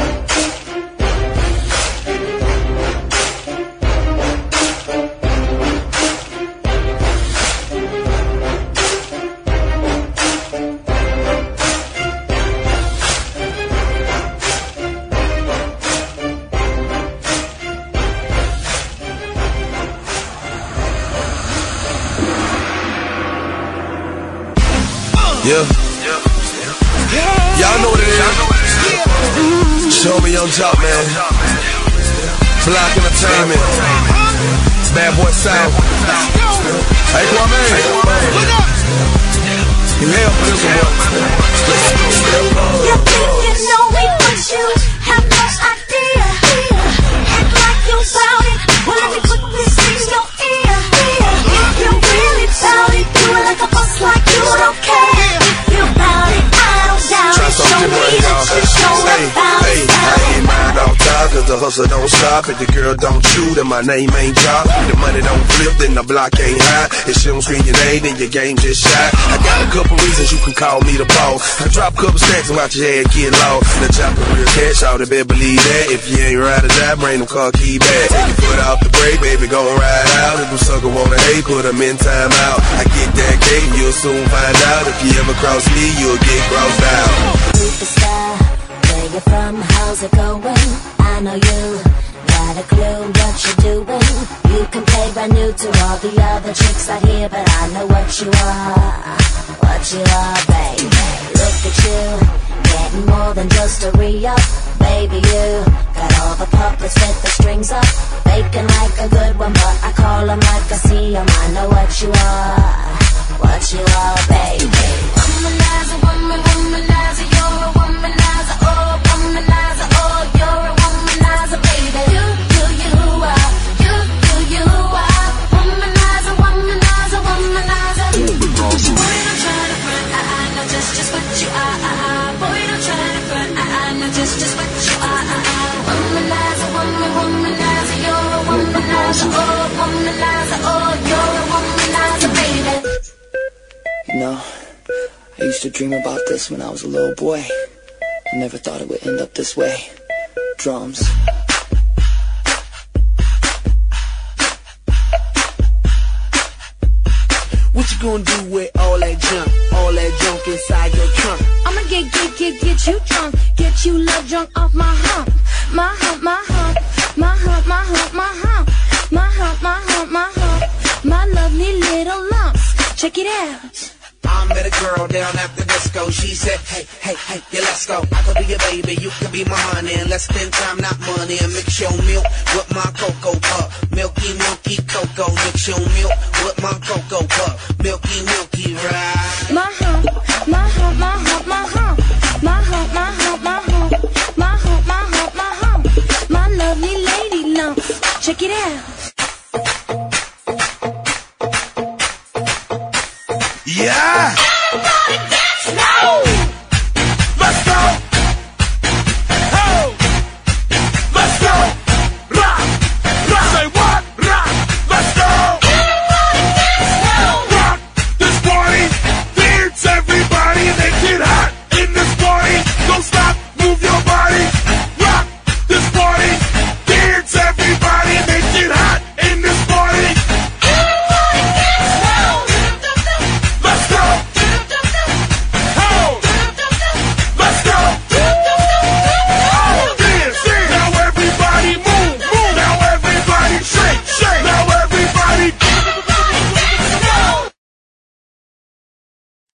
Yeah. Y'all know what it is. Show me on top, man. Block Entertainment. Bad Boy South. Hey, Kwame. You hell for this one, boy. You think you know me, but you have no idea. Act like you bout it. Well, let me put this in your ear. If you really bout it, do it like a boss like you don't care. Cause the hustle don't stop. If the girl don't chew, then my name ain't Jock. If the money don't flip, then the block ain't high. If she don't scream your name, then your game just shot. I got a couple reasons you can call me the boss. I drop a couple stacks and watch your head get low. The chop the real cash out, they better believe that. If you ain't ride or die, bring them car key back. Take your foot off the brake, baby, go and ride out. If them sucker wanna hate, put them in time out. I get that cake, you'll soon find out. If you ever cross me, you'll get crossed out. Superstar, where you from, how's it going? I know you got a clue what you're doing. You can play brand new to all the other chicks out here, but I know what you are, baby. Look at you, getting more than just a re-up. Baby, you got all the puppets with the strings up, faking like a good one, but I call them like I see them. I know what you are, baby. Womanizer, womanizer, you're a womanizer, oh, womanizer, oh, you're a womanizer, baby. You are, you are, womanizer, womanizer, womanizer. Boy, don't try to front, I know just what you are, boy, don't try to front, I know just what you are, womanizer, womanizer, you're a womanizer, oh, womanizer, oh, you're a womanizer, baby. You know, I used to dream about this when I was a little boy. I never thought it would end up this way. Drums. What you gonna do with all that junk inside your trunk? I'ma get you drunk, get you love drunk off my hump, my hump, my hump, my hump, my hump, my hump, my hump, my hump, my hump, my lovely little lumps. Check it out. I met a girl down at the disco. She said, hey, yeah, let's go. I could be your baby, you could be my honey, and let's spend time, not money. And mix your milk with my cocoa pup. Milky, milky cocoa. Mix your milk with my cocoa pup. Milky, milky ride. My hump, my hump, my hump, my hump, my hump, my hump, my hump, my hump, my hump, my hump, my lovely lady lumps. Check it out. Yeah!